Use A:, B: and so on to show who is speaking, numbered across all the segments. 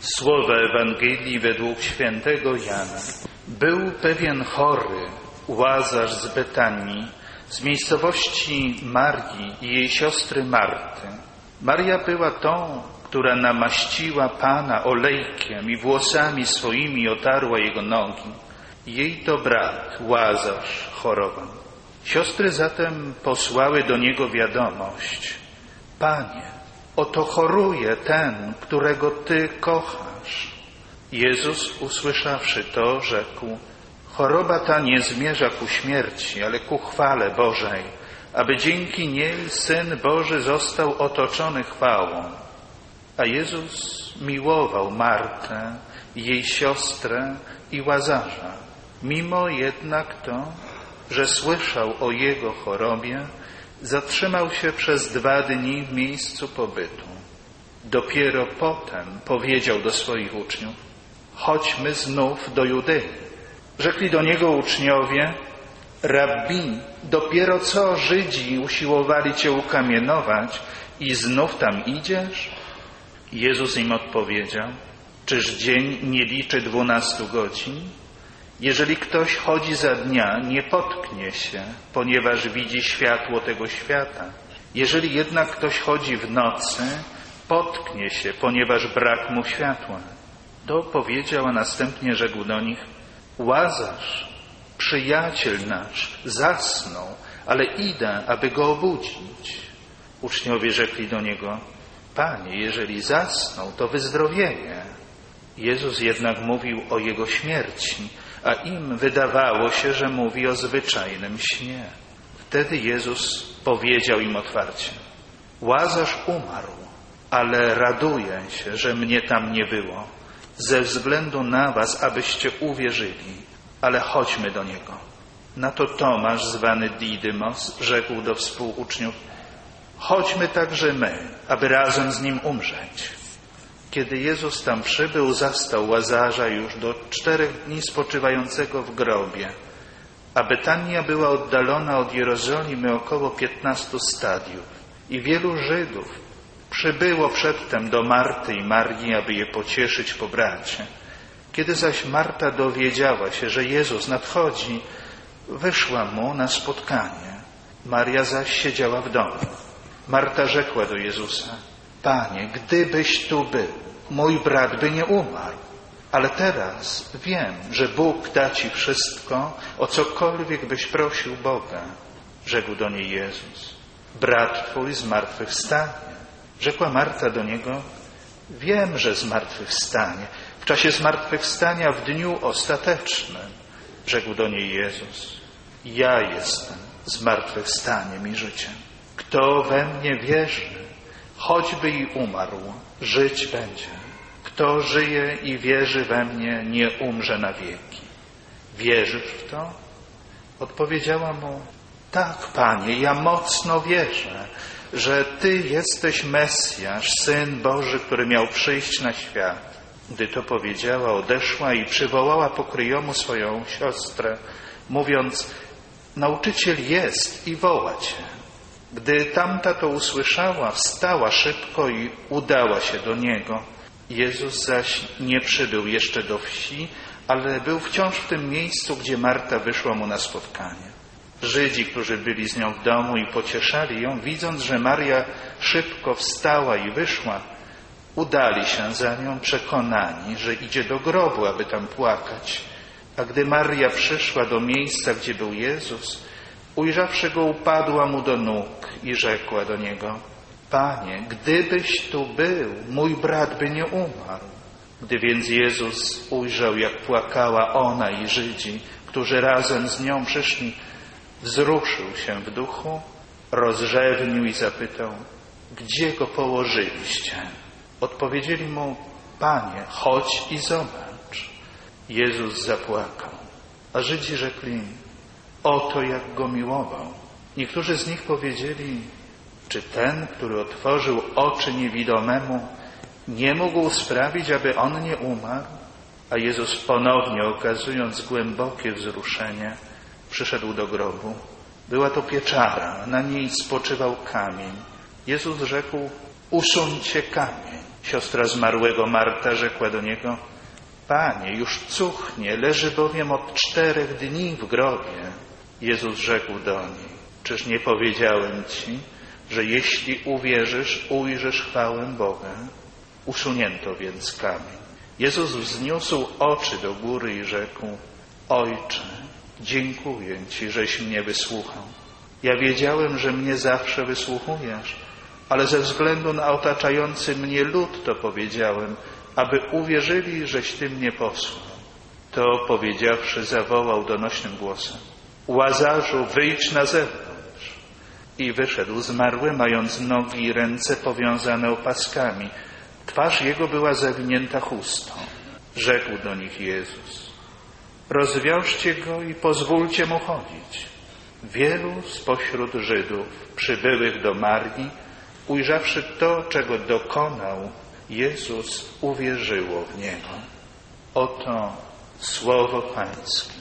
A: Słowa Ewangelii według świętego Jana. Był pewien chory, Łazarz z Betanii, z miejscowości Marii i jej siostry Marty. Maria była tą, która namaściła Pana olejkiem i włosami swoimi otarła Jego nogi. Jej to brat, Łazarz, chorował. Siostry zatem posłały do Niego wiadomość: Panie, oto choruje ten, którego Ty kochasz. Jezus, usłyszawszy to, rzekł: choroba ta nie zmierza ku śmierci, ale ku chwale Bożej, aby dzięki niej Syn Boży został otoczony chwałą. A Jezus miłował Martę, jej siostrę i Łazarza. Mimo jednak to, że słyszał o jego chorobie, zatrzymał się przez 2 dni w miejscu pobytu. Dopiero potem powiedział do swoich uczniów: chodźmy znów do Judei. Rzekli do Niego uczniowie: Rabbi, dopiero co Żydzi usiłowali Cię ukamienować i znów tam idziesz? Jezus im odpowiedział: czyż dzień nie liczy 12 godzin? Jeżeli ktoś chodzi za dnia, nie potknie się, ponieważ widzi światło tego świata. Jeżeli jednak ktoś chodzi w nocy, potknie się, ponieważ brak mu światła. To powiedział, a następnie rzekł do nich: Łazarz, przyjaciel nasz, zasnął, ale idę, aby go obudzić. Uczniowie rzekli do Niego: Panie, jeżeli zasnął, to wyzdrowieje. Jezus jednak mówił o jego śmierci, a im wydawało się, że mówi o zwyczajnym śnie. Wtedy Jezus powiedział im otwarcie: Łazarz umarł, ale raduję się, że mnie tam nie było, ze względu na was, abyście uwierzyli, ale chodźmy do niego. Na to Tomasz, zwany Didymos, rzekł do współuczniów: chodźmy także my, aby razem z nim umrzeć. Kiedy Jezus tam przybył, zastał Łazarza już do 4 dni spoczywającego w grobie, a Betania była oddalona od Jerozolimy około 15 stadiów i wielu Żydów przybyło przedtem do Marty i Marii, aby je pocieszyć po bracie. Kiedy zaś Marta dowiedziała się, że Jezus nadchodzi, wyszła mu na spotkanie. Maria zaś siedziała w domu. Marta rzekła do Jezusa: Panie, gdybyś tu był, mój brat by nie umarł. Ale teraz wiem, że Bóg da Ci wszystko, o cokolwiek byś prosił Boga. Rzekł do niej Jezus: brat Twój zmartwychwstanie. Rzekła Marta do Niego: wiem, że zmartwychwstanie, w czasie zmartwychwstania w dniu ostatecznym. Rzekł do niej Jezus: ja jestem zmartwychwstaniem i życiem. Kto we mnie wierzy, choćby i umarł, żyć będzie. Kto żyje i wierzy we mnie, nie umrze na wieki. Wierzysz w to? Odpowiedziała mu: tak, Panie, ja mocno wierzę, że Ty jesteś Mesjasz, Syn Boży, który miał przyjść na świat. Gdy to powiedziała, odeszła i przywołała pokryjomu swoją siostrę, mówiąc: nauczyciel jest i woła Cię. Gdy tamta to usłyszała, wstała szybko i udała się do Niego. Jezus zaś nie przybył jeszcze do wsi, ale był wciąż w tym miejscu, gdzie Marta wyszła mu na spotkanie. Żydzi, którzy byli z nią w domu i pocieszali ją, widząc, że Maria szybko wstała i wyszła, udali się za nią, przekonani, że idzie do grobu, aby tam płakać. A gdy Maria przyszła do miejsca, gdzie był Jezus, ujrzawszy go, upadła mu do nóg i rzekła do niego: Panie, gdybyś tu był, mój brat by nie umarł. Gdy więc Jezus ujrzał, jak płakała ona i Żydzi, którzy razem z nią przyszli, wzruszył się w duchu, rozrzewnił i zapytał: gdzie go położyliście? Odpowiedzieli mu: Panie, chodź i zobacz. Jezus zapłakał, a Żydzi rzekli: oto jak go miłował. Niektórzy z nich powiedzieli: czy ten, który otworzył oczy niewidomemu, nie mógł sprawić, aby on nie umarł? A Jezus, ponownie okazując głębokie wzruszenie, przyszedł do grobu. Była to pieczara, na niej spoczywał kamień. Jezus rzekł: usuńcie kamień. Siostra zmarłego Marta rzekła do Niego: Panie, już cuchnie, leży bowiem od 4 dni w grobie. Jezus rzekł do niej: Czyż nie powiedziałem Ci, że jeśli uwierzysz, ujrzysz chwałę Boga? Usunięto więc kamień. Jezus wzniósł oczy do góry i rzekł: Ojcze, dziękuję Ci, żeś mnie wysłuchał. Ja wiedziałem, że mnie zawsze wysłuchujesz, ale ze względu na otaczający mnie lud to powiedziałem, aby uwierzyli, żeś Ty mnie posłał. To powiedziawszy, zawołał donośnym głosem: Łazarzu, wyjdź na zewnątrz. I wyszedł zmarły, mając nogi i ręce powiązane opaskami. Twarz jego była zawinięta chustą. Rzekł do nich Jezus: Rozwiążcie go i pozwólcie mu chodzić. Wielu spośród Żydów przybyłych do Marii, ujrzawszy to, czego dokonał Jezus, uwierzyło w Niego. Oto słowo Pańskie.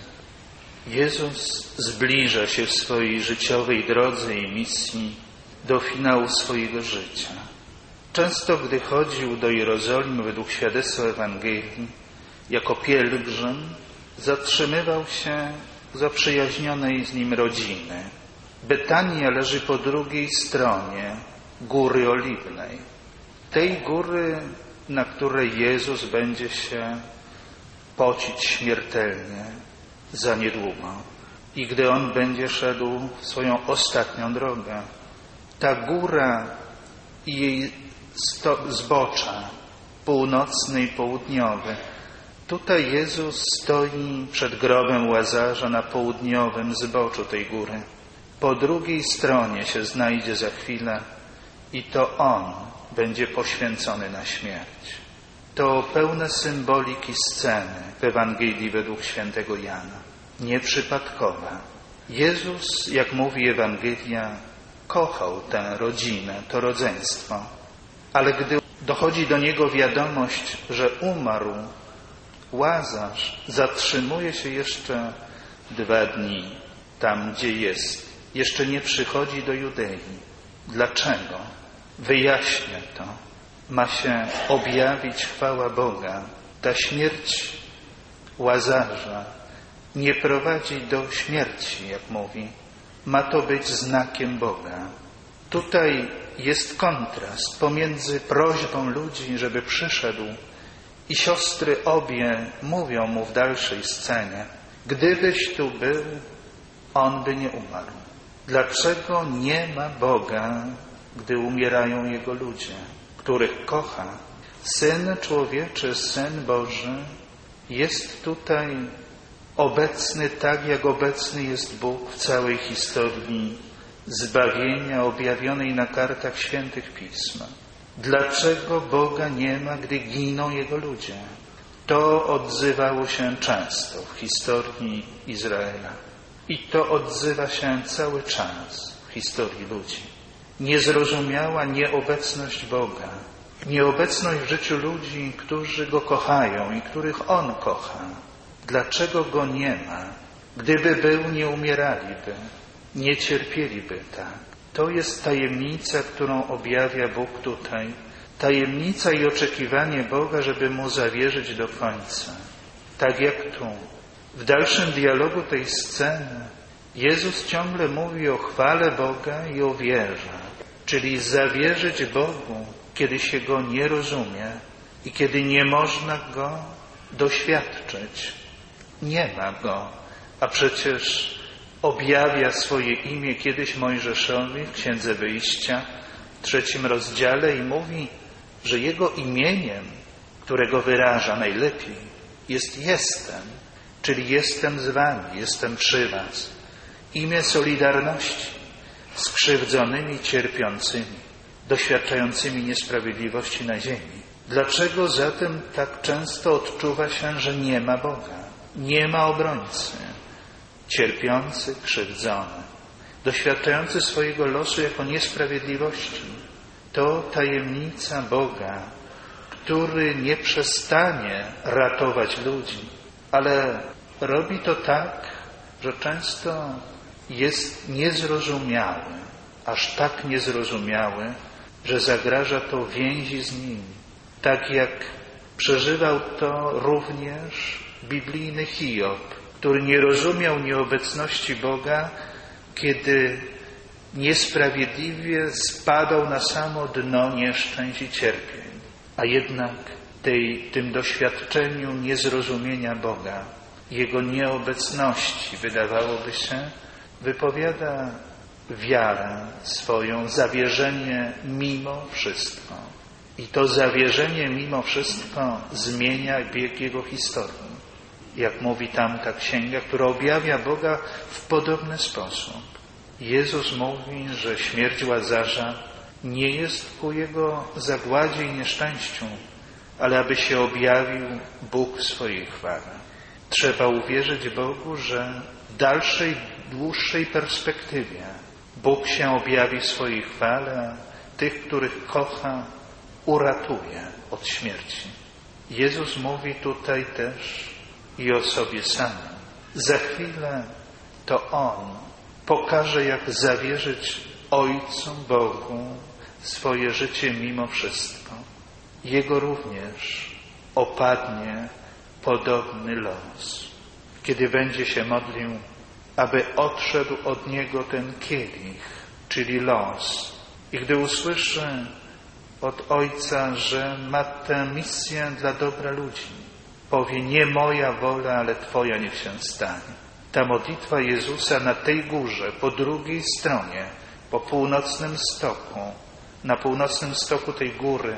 A: Jezus zbliża się w swojej życiowej drodze i misji do finału swojego życia. Często, gdy chodził do Jerozolimy według świadectwa Ewangelii, jako pielgrzym, zatrzymywał się w zaprzyjaźnionej z nim rodziny. Betania leży po drugiej stronie Góry Oliwnej. Tej góry, na której Jezus będzie się pocić śmiertelnie za niedługo. I gdy On będzie szedł swoją ostatnią drogę, ta góra i jej zbocza, północny i południowy, tutaj Jezus stoi przed grobem Łazarza na południowym zboczu tej góry. Po drugiej stronie się znajdzie za chwilę i to On będzie poświęcony na śmierć. To pełne symboliki sceny w Ewangelii według świętego Jana. Nieprzypadkowa. Jezus, jak mówi Ewangelia, kochał tę rodzinę, to rodzeństwo. Ale gdy dochodzi do niego wiadomość, że umarł Łazarz, zatrzymuje się jeszcze 2 dni tam, gdzie jest. Jeszcze nie przychodzi do Judei. Dlaczego? Wyjaśnia to. Ma się objawić chwała Boga. Ta śmierć Łazarza nie prowadzi do śmierci, jak mówi. Ma to być znakiem Boga. Tutaj jest kontrast pomiędzy prośbą ludzi, żeby przyszedł, i siostry obie mówią mu w dalszej scenie: gdybyś tu był, on by nie umarł. Dlaczego nie ma Boga, gdy umierają Jego ludzie, których kocha? Syn Człowieczy, Syn Boży jest tutaj obecny tak, jak obecny jest Bóg w całej historii zbawienia objawionej na kartach świętych Pism. Dlaczego Boga nie ma, gdy giną Jego ludzie? To odzywało się często w historii Izraela. I to odzywa się cały czas w historii ludzi. Niezrozumiała nieobecność Boga. Nieobecność w życiu ludzi, którzy Go kochają i których On kocha. Dlaczego Go nie ma? Gdyby był, nie umieraliby, nie cierpieliby tak. To jest tajemnica, którą objawia Bóg tutaj. Tajemnica i oczekiwanie Boga, żeby Mu zawierzyć do końca. Tak jak tu. W dalszym dialogu tej sceny Jezus ciągle mówi o chwale Boga i o wierze. Czyli zawierzyć Bogu, kiedy się Go nie rozumie i kiedy nie można Go doświadczyć. Nie ma Go, a przecież objawia swoje imię kiedyś Mojżeszowi w Księdze Wyjścia w 3 rozdziale i mówi, że Jego imieniem, którego wyraża najlepiej, jest Jestem, czyli jestem z wami, jestem przy was. Imię solidarności z skrzywdzonymi, cierpiącymi, doświadczającymi niesprawiedliwości na ziemi. Dlaczego zatem tak często odczuwa się, że nie ma Boga? Nie ma obrońcy. Cierpiący, krzywdzony, doświadczający swojego losu jako niesprawiedliwości. To tajemnica Boga, który nie przestanie ratować ludzi, ale robi to tak, że często jest niezrozumiały, aż tak niezrozumiały, że zagraża to więzi z Nim. Tak jak przeżywał to również biblijny Hiob, który nie rozumiał nieobecności Boga, kiedy niesprawiedliwie spadał na samo dno nieszczęść i cierpień. A jednak tym doświadczeniu niezrozumienia Boga, Jego nieobecności, wydawałoby się, wypowiada wiarę swoją, zawierzenie mimo wszystko. I to zawierzenie mimo wszystko zmienia bieg Jego historii. Jak mówi tamta księga, która objawia Boga w podobny sposób. Jezus mówi, że śmierć Łazarza nie jest ku Jego zagładzie i nieszczęściu, ale aby się objawił Bóg w swojej chwale. Trzeba uwierzyć Bogu, że w dalszej, dłuższej perspektywie Bóg się objawi w swojej chwale, tych, których kocha, uratuje od śmierci. Jezus mówi tutaj też i o sobie samym. Za chwilę to On pokaże, jak zawierzyć Ojcu Bogu swoje życie mimo wszystko. Jego również opadnie podobny los, kiedy będzie się modlił, aby odszedł od Niego ten kielich, czyli los. I gdy usłyszy od Ojca, że ma tę misję dla dobra ludzi, powie: nie moja wola, ale Twoja niech się stanie. Ta modlitwa Jezusa na tej górze, po drugiej stronie, po północnym stoku, na północnym stoku tej góry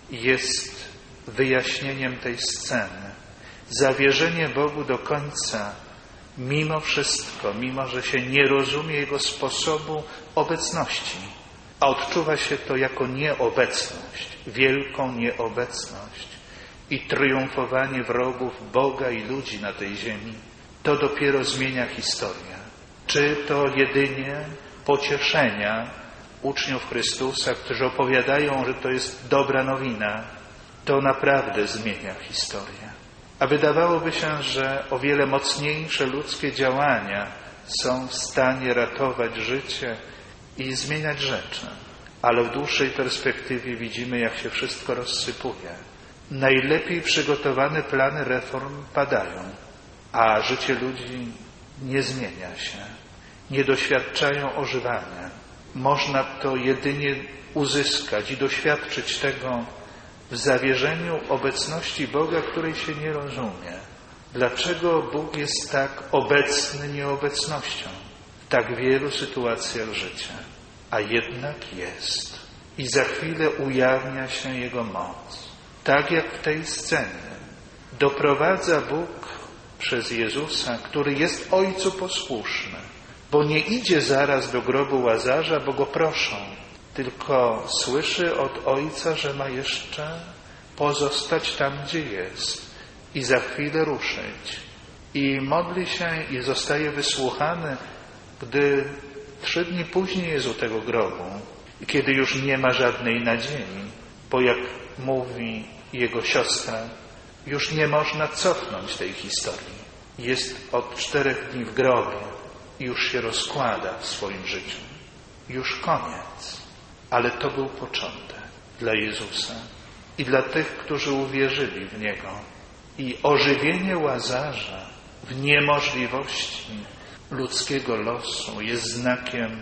A: jest wyjaśnieniem tej sceny. Zawierzenie Bogu do końca, mimo wszystko, mimo że się nie rozumie Jego sposobu obecności, a odczuwa się to jako nieobecność, wielką nieobecność i triumfowanie wrogów Boga i ludzi na tej ziemi, to dopiero zmienia historię. Czy to jedynie pocieszenia uczniów Chrystusa, którzy opowiadają, że to jest dobra nowina, to naprawdę zmienia historię. A wydawałoby się, że o wiele mocniejsze ludzkie działania są w stanie ratować życie i zmieniać rzeczy. Ale w dłuższej perspektywie widzimy, jak się wszystko rozsypuje. Najlepiej przygotowane plany reform padają, a życie ludzi nie zmienia się. Nie doświadczają ożywania. Można to jedynie uzyskać i doświadczyć tego w zawierzeniu obecności Boga, której się nie rozumie. Dlaczego Bóg jest tak obecny nieobecnością w tak wielu sytuacjach życia? A jednak jest. I za chwilę ujawnia się Jego moc. Tak jak w tej scenie doprowadza Bóg przez Jezusa, który jest Ojcu posłuszny, bo nie idzie zaraz do grobu Łazarza, bo go proszą, tylko słyszy od Ojca, że ma jeszcze pozostać tam, gdzie jest i za chwilę ruszyć. I modli się i zostaje wysłuchany, gdy 3 dni później jest u tego grobu, kiedy już nie ma żadnej nadziei, bo jak mówi jego siostra, już nie można cofnąć tej historii. Jest od 4 dni w grobie i już się rozkłada w swoim życiu. Już koniec. Ale to był początek dla Jezusa i dla tych, którzy uwierzyli w Niego. I ożywienie Łazarza w niemożliwości ludzkiego losu jest znakiem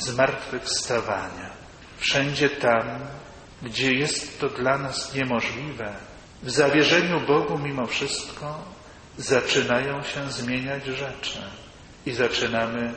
A: zmartwychwstawania. Wszędzie tam, gdzie jest to dla nas niemożliwe, w zawierzeniu Bogu mimo wszystko zaczynają się zmieniać rzeczy i zaczynamy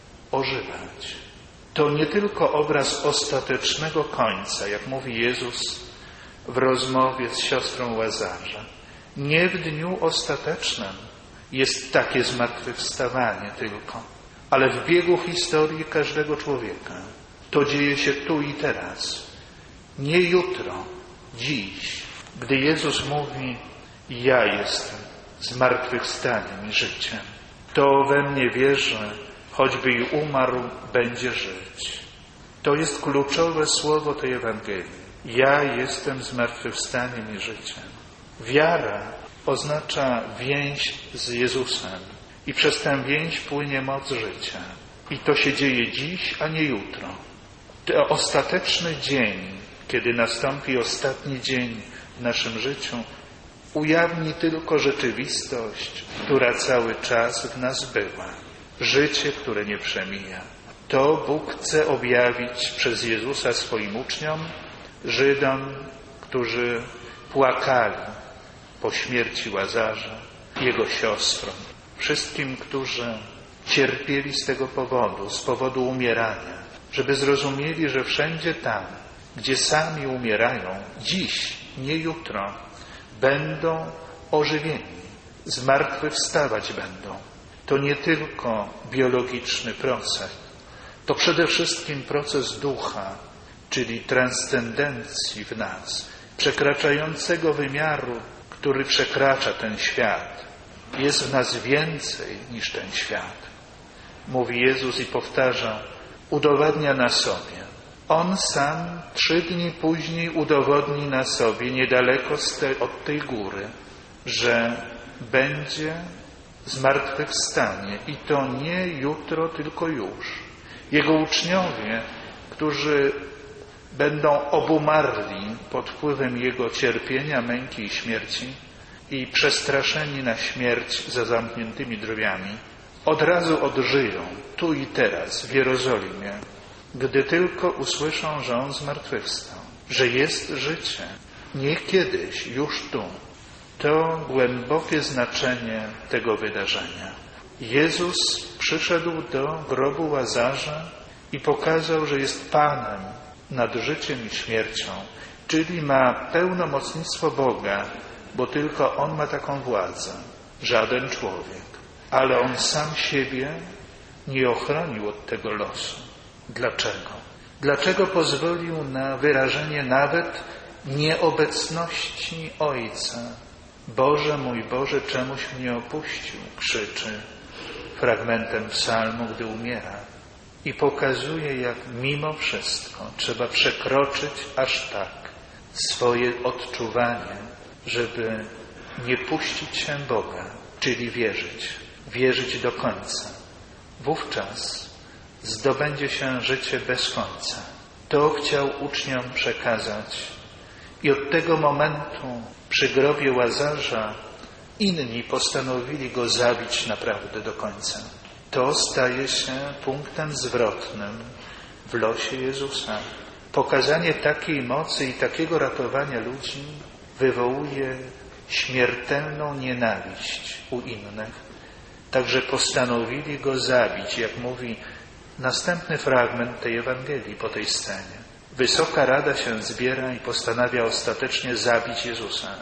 A: ożywać. To nie tylko obraz ostatecznego końca, jak mówi Jezus w rozmowie z siostrą Łazarza. Nie w dniu ostatecznym jest takie zmartwychwstawanie tylko, ale w biegu historii każdego człowieka. To dzieje się tu i teraz. Nie jutro, dziś, gdy Jezus mówi: ja jestem zmartwychwstaniem i życiem. Kto we mnie wierzy, choćby i umarł, będzie żyć. To jest kluczowe słowo tej Ewangelii. Ja jestem zmartwychwstaniem i życiem. Wiara oznacza więź z Jezusem i przez tę więź płynie moc życia. I to się dzieje dziś, a nie jutro. To ostateczny dzień kiedy nastąpi ostatni dzień w naszym życiu, ujawni tylko rzeczywistość, która cały czas w nas była. Życie, które nie przemija. To Bóg chce objawić przez Jezusa swoim uczniom, Żydom, którzy płakali po śmierci Łazarza, jego siostrom, wszystkim, którzy cierpieli z tego powodu, z powodu umierania, żeby zrozumieli, że wszędzie tam, gdzie sami umierają, dziś, nie jutro, będą ożywieni, zmartwychwstawać będą. To nie tylko biologiczny proces, to przede wszystkim proces ducha, czyli transcendencji w nas, przekraczającego wymiaru, który przekracza ten świat. Jest w nas więcej niż ten świat. Mówi Jezus i powtarza, udowadnia na sobie. On sam 3 dni później udowodni na sobie, niedaleko od tej góry, że będzie zmartwychwstanie i to nie jutro, tylko już. Jego uczniowie, którzy będą obumarli pod wpływem Jego cierpienia, męki i śmierci i przestraszeni na śmierć za zamkniętymi drzwiami, od razu odżyją tu i teraz w Jerozolimie, gdy tylko usłyszą, że On zmartwychwstał, że jest życie, nie kiedyś, już tu. To głębokie znaczenie tego wydarzenia. Jezus przyszedł do grobu Łazarza i pokazał, że jest Panem nad życiem i śmiercią, czyli ma pełnomocnictwo Boga, bo tylko On ma taką władzę, żaden człowiek. Ale On sam siebie nie ochronił od tego losu. Dlaczego? Dlaczego pozwolił na wyrażenie nawet nieobecności Ojca? Boże mój Boże, czemuś mnie opuścił? Krzyczy fragmentem psalmu, gdy umiera. I pokazuje, jak mimo wszystko trzeba przekroczyć aż tak swoje odczuwanie, żeby nie puścić się Boga, czyli wierzyć do końca. Wówczas zdobędzie się życie bez końca. To chciał uczniom przekazać. I od tego momentu przy grobie Łazarza inni postanowili go zabić naprawdę do końca. To staje się punktem zwrotnym w losie Jezusa. Pokazanie takiej mocy i takiego ratowania ludzi wywołuje śmiertelną nienawiść u innych. Także postanowili go zabić, jak mówi następny fragment tej Ewangelii po tej scenie. Wysoka Rada się zbiera i postanawia ostatecznie zabić Jezusa.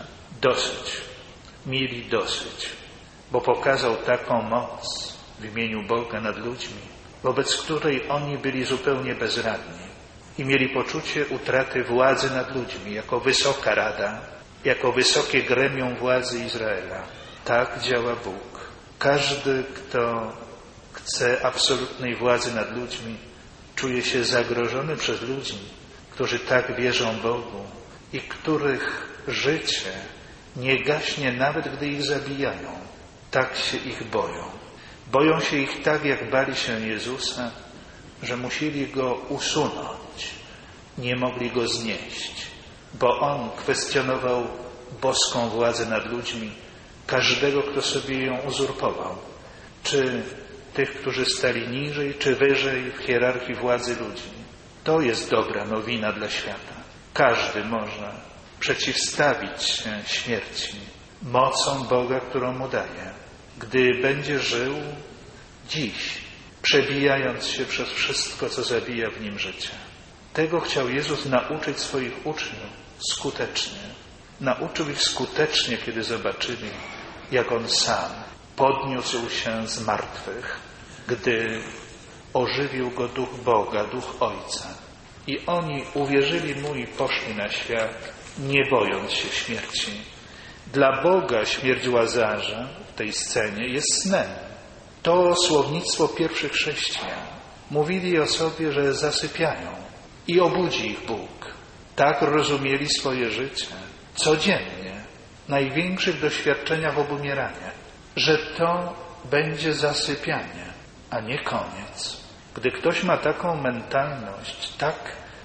A: Mieli dosyć, bo pokazał taką moc w imieniu Boga nad ludźmi, wobec której oni byli zupełnie bezradni i mieli poczucie utraty władzy nad ludźmi jako Wysoka Rada, jako wysokie gremium władzy Izraela. Tak działa Bóg. Każdy, kto chce absolutnej władzy nad ludźmi, czuje się zagrożony przez ludzi, którzy tak wierzą Bogu i których życie nie gaśnie nawet, gdy ich zabijają. Tak się ich boją. Boją się ich tak, jak bali się Jezusa, że musieli Go usunąć. Nie mogli Go znieść, bo On kwestionował boską władzę nad ludźmi, każdego, kto sobie ją uzurpował. Czy tych, którzy stali niżej, czy wyżej w hierarchii władzy ludzi. To jest dobra nowina dla świata. Każdy może przeciwstawić się śmierci mocą Boga, którą mu daje, gdy będzie żył dziś, przebijając się przez wszystko, co zabija w nim życie. Tego chciał Jezus nauczyć swoich uczniów skutecznie. Nauczył ich skutecznie, kiedy zobaczyli, jak On sam podniósł się z martwych, gdy ożywił Go Duch Boga, Duch Ojca. I oni uwierzyli Mu i poszli na świat, nie bojąc się śmierci. Dla Boga śmierć Łazarza w tej scenie jest snem. To słownictwo pierwszych chrześcijan. Mówili o sobie, że zasypiają i obudzi ich Bóg. Tak rozumieli swoje życie codziennie, największych doświadczeniach obumierania, że to będzie zasypianie, a nie koniec. Gdy ktoś ma taką mentalność, tak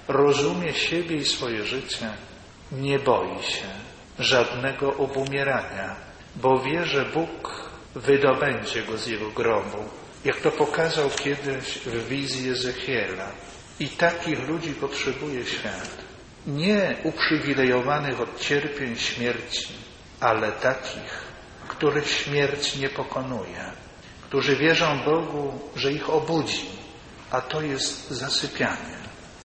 A: rozumie siebie i swoje życie, nie boi się żadnego obumierania, bo wie, że Bóg wydobędzie go z jego grobu, jak to pokazał kiedyś w wizji Ezechiela. I takich ludzi potrzebuje świat. Nie uprzywilejowanych od cierpień śmierci, ale takich, których śmierć nie pokonuje, którzy wierzą Bogu, że ich obudzi, a to jest zasypianie.